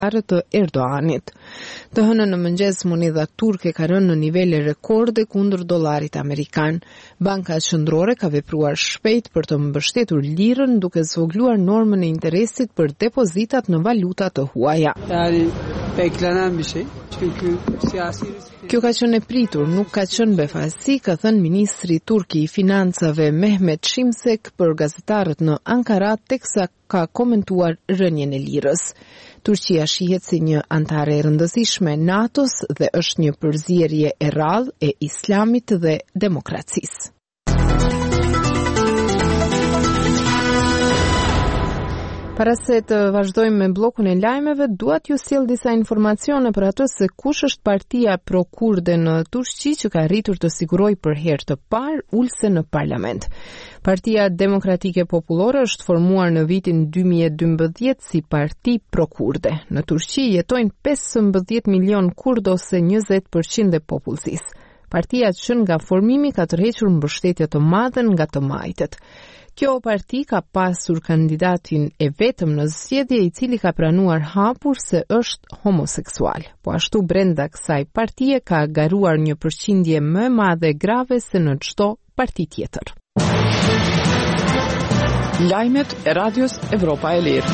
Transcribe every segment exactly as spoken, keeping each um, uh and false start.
të Erdoganit. Të hënën në mëngjes monedha turke ka rënë në nivele rekorde kundër dollarit amerikan. Banka Qendrore ka vepruar shpejt për të mbështetur lirën duke zvogëluar normën e interesit për depozitat në valuta të huaja. Kjo ka qenë e pritur, nuk ka qenë befasi, ka thënë ministri turki i financave Mehmet Şimşek për gazetarët në Ankara teksa ka komentuar rënjen e lirës. Turqia shihet si një antare e rëndësishme e NATO-s dhe është një përzierje e rrallë e islamit dhe demokracisë. Para se të vazhdojmë me bllokun e lajmeve, dua t'ju sjell disa informacione për atë se kush është partia pro-kurde në Turqi që ka arritur të sigurojë për herë të parë ulse në parlament. Partia Demokratike Popullore është formuar në vitin dy mijë e dymbëdhjetë si parti pro-kurde. Në Turqi jetojnë pesëmbëdhjetë milion kurd ose njëzet përqind e popullsisë. Partia që nga formimi ka tërhequr mbështetje të madhe nga të majtët. Kjo parti ka pasur kandidatin e vetëm në zgjedhje i cili ka pranuar hapur se është homoseksual. Po ashtu brenda kësaj partie ka garuar një përqindje më e madhe grave se në çdo parti tjetër. Lajmet e Radios Evropa e Lirë.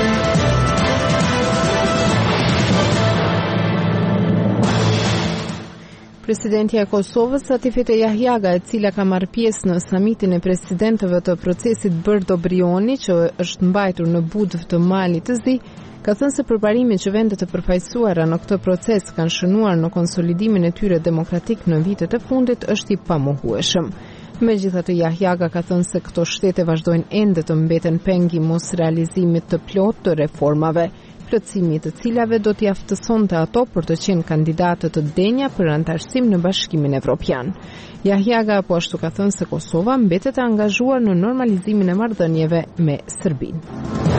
Presidentja e Kosovës, Atifete Jahjaga, e cila ka marrë pjesë në samitin e presidentëve të procesit Brdo Brioni, që është mbajtur në Budv të Malit të Zi, ka thënë se përbarimet që vendet e përfaqësuara në këtë proces kanë shënuar në konsolidimin e tyre demokratik në vitet e fundit është i pamohueshëm. Megjithatë, Jahjaga ka thënë se këto shtete vazhdojnë ende të mbeten pengi mos realizimit të plot të reformave, plotësimi të cilave do t'i aftësonte ato për të qenë kandidate të denja për antarësim në Bashkimin Evropian. Jahjaga po ashtu ka thënë se Kosova mbetet e angazhuar në normalizimin e marrëdhënieve me Serbinë.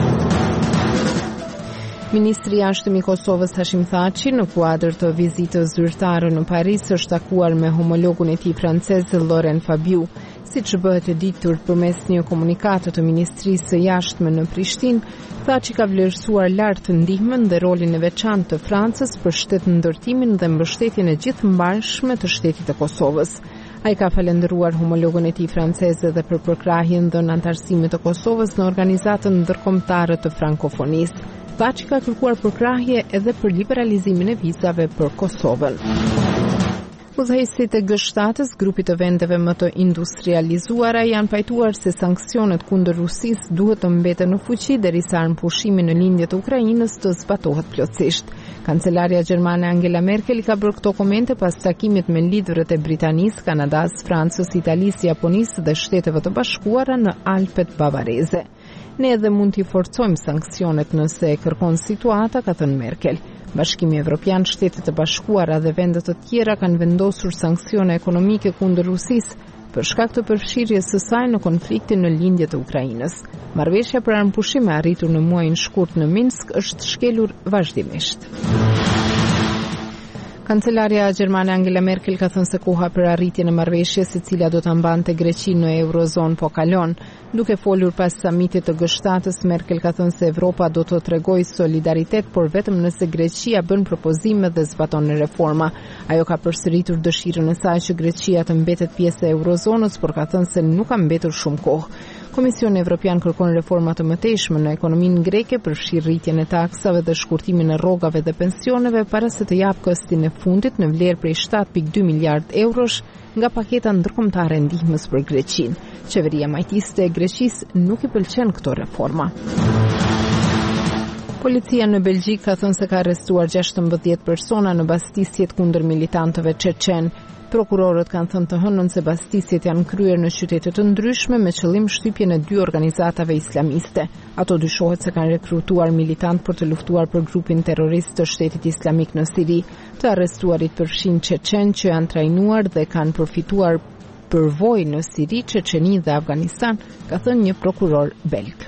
Ministri i Jashtëm i Kosovës Hashim Thaçi në kuadër të vizitës zyrtare në Paris është takuar me homologun e tij francez Laurent Fabiu. Siç bëhet e ditur përmes një komunikate të Ministrisë së Jashtme në Prishtinë, Thaçi ka vlerësuar lart ndihmën dhe rolin e veçantë të Francës për shtetëndërtimin dhe mbështetjen e gjithëmbarshme të shtetit të Kosovës. Ai ka falendëruar homologun e tij franceze dhe për përkrahjen dhe antarësimit të Kosovës në organizatën ndërkombëtare të frankofonisë. Thaçi ka kërkuar përkrahje edhe për liberalizimin e vizave për Kosovën. Udhëheqësit e G shtatës, grupit të vendeve më të industrializuara, janë pajtuar se sanksionet kundër Rusisë duhet të mbeten në fuqi derisa armëpushimi në lindje të Ukrainës të zbatohet plotësisht. Kancelaria gjermane Angela Merkel ka bërë këto komente pas takimit me liderët e Britanisë, Kanadas, Francës, Italisë, Japonisë dhe Shteteve të Bashkuara në Alpet Bavareze. Ne edhe mund t'i forcojmë sanksionet nëse e kërkon situata, ka thënë Merkel. Bashkimi Evropian, Shtetet e Bashkuara dhe vendet të tjera kanë vendosur sanksione ekonomike kundër Rusisë për shkak të përfshirjes së saj në konfliktin në lindje të Ukrainës. Marrëveshja për armëpushim e arritur në muajin shkurt në Minsk është shkelur vazhdimisht. Kancelaria gjermane Angela Merkel ka thënë se koha për arritjen e marrëveshjes e cila do ta mbante Greqinë në eurozon po kalon. Duke folur pas samitit të G shtatës, Merkel ka thënë se Evropa do të tregojë solidaritet, por vetëm nëse Greqia bën propozime dhe zbaton reforma. Ajo ka përsëritur dëshirën e saj që Greqia të mbetet pjesë e eurozonës, por ka thënë se nuk ka mbetur shumë kohë. Komisioni Evropian kërkon reforma të mëtejshme në ekonominë greke, përfshi rritjen e taksave dhe shkurtimin e rrogave dhe pensioneve para se të japë kostin e fundit në vlerë prej shtatë pikë dy miliard eurosh nga paketa ndërkombëtare e ndihmës për Greqinë. Qeveria majtiste e Greqisë nuk i pëlqen këto reforma. Policia në Belgjik ka thënë se ka arrestuar gjashtëmbëdhjetë persona në bastisjet kundër militantëve çeçen. Prokurorët kanë thënë të hënën se bastisjet janë kryer në qytete të ndryshme me qëllim shtypjen e dy organizatave islamiste. Ato dyshohet se kanë rekrutuar militant për të luftuar për grupin terrorist të Shtetit Islamik në Siri. Të arrestuarit përfshin çeçen që janë trajnuar dhe kanë përfituar përvojë në Siri, Çeçeni dhe Afganistan, ka thënë një prokuror belg.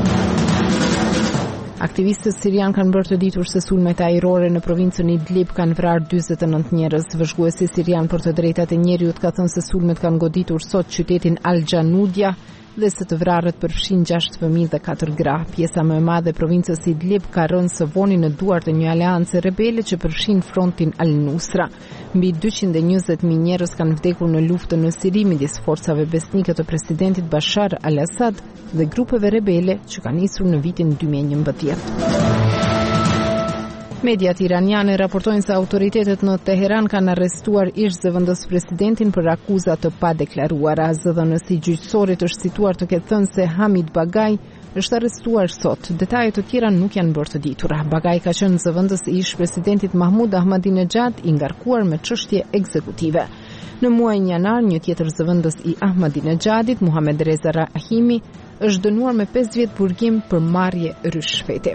Aktivistët sirian kanë bërë të ditur se sulmet ajrore në provincën Idlib kanë vrarë dyzet e nëntë njerëz. Vëzhguesi sirian për të drejtat e njeriut ka thënë se sulmet kanë goditur sot qytetin Al Janoudia, dhe së të vrarët përfshin gjashtë fëmijë dhe katër gra. Pjesa më e madhe e provincës Idlib ka rënë së voni në duart të një aleance rebele që përfshin frontin Al-Nusra. Mbi dyqind e njëzet mijë njerëz kanë vdekur në luftën në Siri midis forcave besnike të presidentit Bashar al-Assad dhe grupeve rebele që kanë nisur në vitin dy mijë e njëmbëdhjetë. Mediat iraniane raportojnë se autoritetet në Teheran kanë arrestuar ish zëvendës presidentin për akuza të padeklaruara. Zëdhënësi gjyqësorit është situar të ketë thënë se Hamid Bagaj është arrestuar sot. Detajet të tjera nuk janë bërë të ditura. Bagaj ka qenë zëvendës i ish presidentit Mahmud Ahmadinejad i ngarkuar me çështje ekzekutive. Në muajin janar, një tjetër zëvendës i Ahmadinejadit, Muhammad Reza Rahimi, është dënuar me pesë vjet burgim për marrje rishfeti.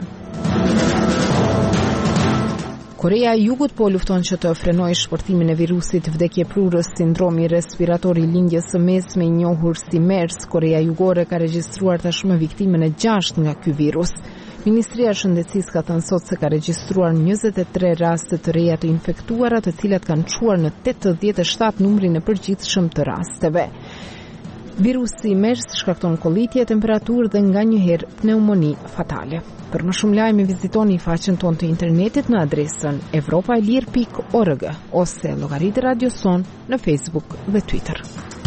Korea e Jugut po lufton që të frenojë shpërtimin e virusit vdekje prurës sindromi respirator i lindjes së mesme i njohur si MERS. Korea Jugore ka regjistruar tashmë viktimën e gjashtë nga ky virus. Ministria e Shëndetësisë ka thënë sot se ka regjistruar njëzet e tre raste të reja të infektuara, të cilat kanë çuar në tetëdhjetë e shtatë numrin e përgjithshëm të rasteve. Virusi MERS shkakton kollitje, temperaturë dhe nganjëherë pneumoni fatale. Për më shumë lajme vizitoni faqen tonë të internetit në adresën evropaelir pikë org ose llogaritë Radio Son në Facebook dhe Twitter.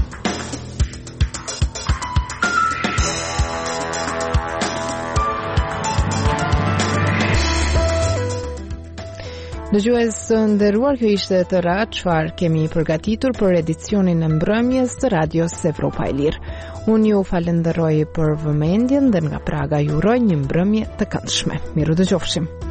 Dëgjues të nderuar, kjo ishte të radhë çfarë kemi përgatitur për edicionin e mbrëmjes të Radios Evropa e Lirë. Unë ju falenderoj për vëmendjen dhe nga Praga ju uroj një mbrëmje të këndshme. Miru dëgjofshim.